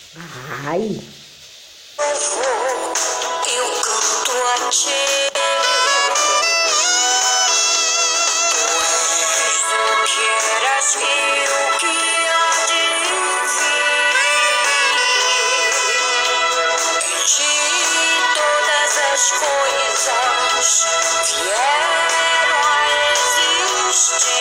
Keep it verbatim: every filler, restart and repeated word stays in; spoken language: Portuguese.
Ai, Eu canto a ti. Tu és o que eras e o que há de vir. Em ti todas as coisas vieram a existir.